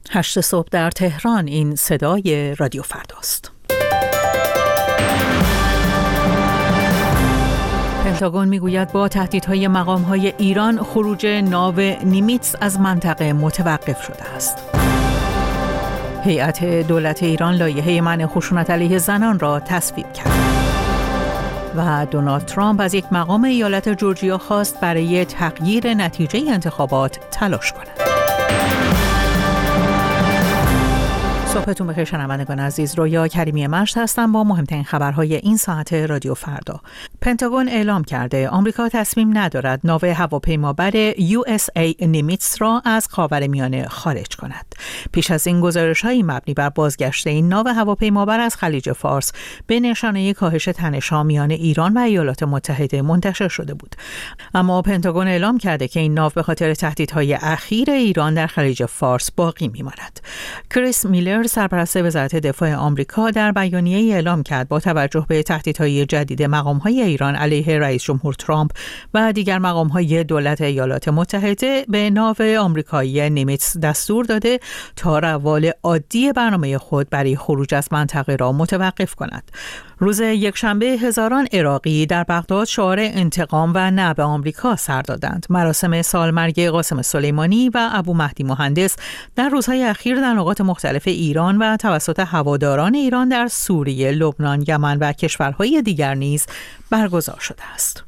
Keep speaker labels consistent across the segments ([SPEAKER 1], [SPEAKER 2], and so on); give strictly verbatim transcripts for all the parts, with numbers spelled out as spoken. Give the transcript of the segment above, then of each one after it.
[SPEAKER 1] هشت صبح در تهران. این صدای رادیو فرداست. پنتاگون میگوید با تهدیدهای مقام‌های ایران خروج ناو نیمیتس از منطقه متوقف شده است. هیئت دولت ایران لایحه منع خشونت علیه زنان را تصویب کرد. و دونالد ترامپ از یک مقام ایالت جورجیا خواست برای تغییر نتیجه انتخابات تلاش کند. صبحتون بخیر شنوندگان عزیز، رویا کریمی مشت هستم با مهمترین خبرهای این ساعت رادیو فردا. پنتاگون اعلام کرده آمریکا تصمیم ندارد ناو هواپیمابر یو اس ای نیمیتس را از خاورمیانه خارج کند. پیش از این گزارش‌های مبنی بر بازگشت این ناو هواپیمابر از خلیج فارس به نشانه کاهش تنش‌ها میان ایران و ایالات متحده منتشر شده بود. اما پنتاگون اعلام کرده که این ناو به خاطر تهدیدهای اخیر ایران در خلیج فارس باقی می‌ماند. کریس میلر سرپرست وزارت دفاع آمریکا در بیانیه‌ای اعلام کرد با توجه به تهدیدهای جدید مقام‌های ایران علیه رئیس جمهور ترامپ و دیگر مقام‌های دولت ایالات متحده به ناو آمریکایی نیمیتس دستور داده تا روال عادی برنامه خود برای خروج از منطقه را متوقف کند. روز یکشنبه هزاران عراقی در بغداد شعار انتقام و نه به آمریکا سر دادند. مراسم سالمرگ قاسم سلیمانی و ابو مهدی مهندس در روزهای اخیر در نقاط مختلف ایران و توسط هواداران ایران در سوریه، لبنان، یمن و کشورهای دیگر نیز برگزار شده است.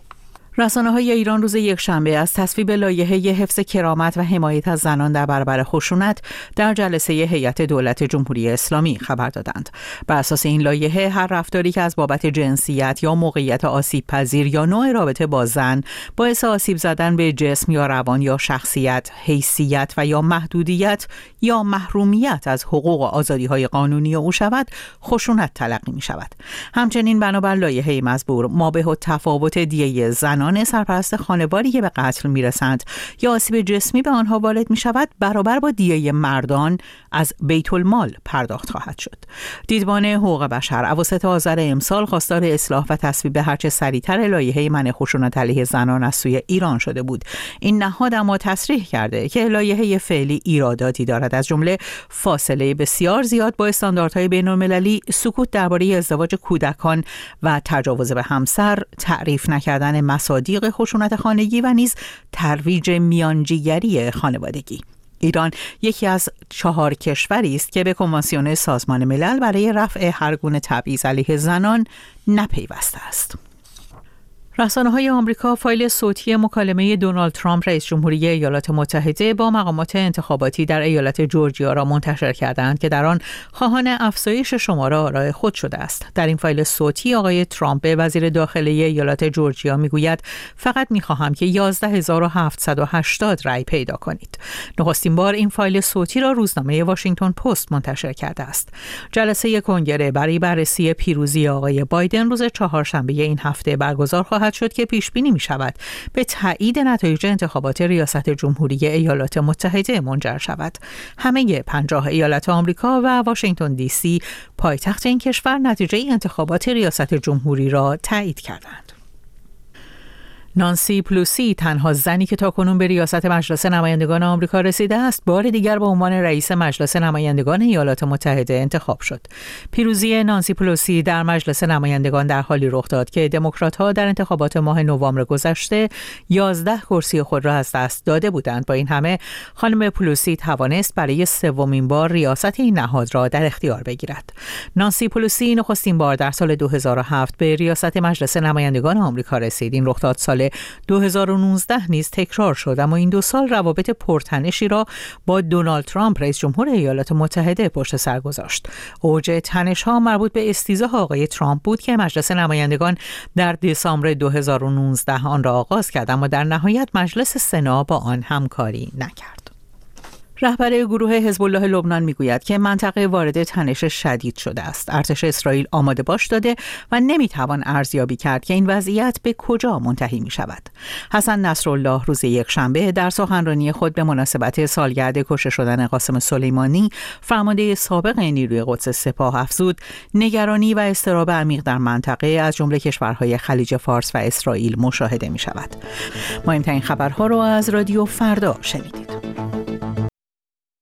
[SPEAKER 1] رسانه‌های ایران روز یکشنبه از تصویب لایحه حفظ کرامت و حمایت از زنان در برابر خشونت در جلسه هیئت دولت جمهوری اسلامی خبر دادند. بر اساس این لایحه هر رفتاری که از بابت جنسیت یا موقعیت آسیب پذیر یا نوع رابطه با زن باعث آسیب زدن به جسم یا روان یا شخصیت، حیثیت و یا محدودیت یا محرومیت از حقوق و آزادی‌های قانونی او شود، خشونت تلقی می‌شود. همچنین بنابر لایحه مزبور مابه التفاوت دیه زنان سرپرست خانواری که به قتل میرسند یا آسیب جسمی به آنها وارد می شود برابر با دیه مردان از بیت المال پرداخت خواهد شد. دیدبان حقوق بشر اواسط آذر امسال خواستار اصلاح و تصویب هرچه سریعتر لایحه منع خشونت علیه زنان از سوی ایران شده بود. این نهاد اما تصریح کرده که لایحه فعلی ایراداتی دارد، از جمله فاصله بسیار زیاد با استانداردهای بین‌المللی، سکوت درباره ازدواج کودکان و تجاوز به همسر، تعریف نکردن مصادیق خشونت خانگی و نیز ترویج میانجیگری خانوادگی. ایران یکی از چهار کشوری است که به کنوانسیون سازمان ملل برای رفع هر گونه تبعیض علیه زنان نپیوسته است. رسانه‌های آمریکا فایل صوتی مکالمه دونالد ترامپ رئیس جمهوری ایالات متحده با مقامات انتخاباتی در ایالت جورجیا را منتشر کردند که در آن خواهان افزایش شماره آرای خود شده است. در این فایل صوتی آقای ترامپ به وزیر داخلی ایالات جورجیا میگوید فقط می‌خواهم که یازده هزار و هفتصد و هشتاد رأی پیدا کنید. نخستین بار این فایل صوتی را روزنامه واشنگتن پست منتشر کرده است. جلسه کنگره برای بررسی پیروزی آقای بایدن روز چهارشنبه این هفته برگزار خواهد شد که پیش بینی می شود به تایید نتایج انتخابات ریاست جمهوری ایالات متحده منجر شود. همه پنجاه ایالت آمریکا و واشنگتن دی سی پایتخت این کشور نتیجه انتخابات ریاست جمهوری را تایید کردند. نانسی پلوسی، تنها زنی که تاکنون به ریاست مجلس نمایندگان آمریکا رسیده است، بار دیگر به عنوان رئیس مجلس نمایندگان ایالات متحده انتخاب شد. پیروزی نانسی پلوسی در مجلس نمایندگان در حالی رخ داد که دموکرات‌ها در انتخابات ماه نوامبر گذشته یازده کرسی خود را از دست داده بودند. با این همه خانم پلوسی توانست برای سومین بار ریاست این نهاد را در اختیار بگیرد. نانسی پلوسی نخستین بار در سال دو هزار و هفت به ریاست مجلس نمایندگان آمریکا رسید. این رخ داد سال دو هزار و نوزده نیز تکرار شد، اما این دو سال روابط پرتنشی را با دونالد ترامپ رئیس جمهور ایالات متحده پشت سر گذاشت. اوج تنش‌ها مربوط به استیضاح آقای ترامپ بود که مجلس نمایندگان در دسامبر دو هزار و نوزده آن را آغاز کرد، اما در نهایت مجلس سنا با آن همکاری نکرد. رهبر گروه حزب الله لبنان میگوید که منطقه وارد تنش شدید شده است. ارتش اسرائیل آماده باش داده و نمیتوان ارزیابی کرد که این وضعیت به کجا منتهی می شود. حسن نصرالله روز یکشنبه در سخنرانی خود به مناسبت سالگرد کشته شدن قاسم سلیمانی، فرمانده سابق نیروی قدس سپاه، افزود نگرانی و اضطراب عمیق در منطقه از جمله کشورهای خلیج فارس و اسرائیل مشاهده می شود. مهمترین خبرها را از رادیو فردا شنیدید.